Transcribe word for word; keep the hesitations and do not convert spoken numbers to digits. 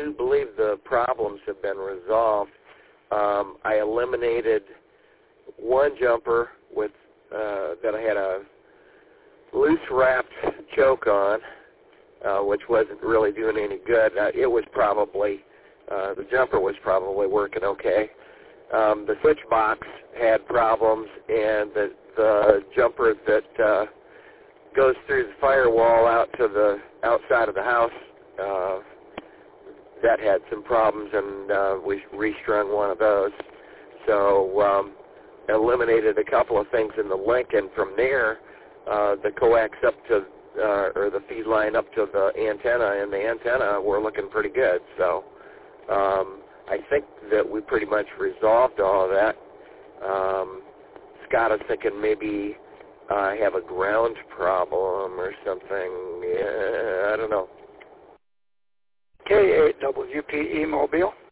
do believe the problems have been resolved. Um, I eliminated one jumper with uh, that I had a loose wrapped choke on, uh, which wasn't really doing any good. Uh, it was probably, uh, the jumper was probably working okay. Um, the switch box had problems, and the, the jumper that uh, goes through the firewall out to the outside of the house, uh, that had some problems, and uh, we restrung one of those. So um, eliminated a couple of things in the link, and from there, uh, the coax up to, uh, or the feed line up to the antenna, and the antenna were looking pretty good. So um, I think that we pretty much resolved all of that. Um, Scott is thinking maybe I have a ground problem or something. Yeah, I don't know. K eight W P E Mobile.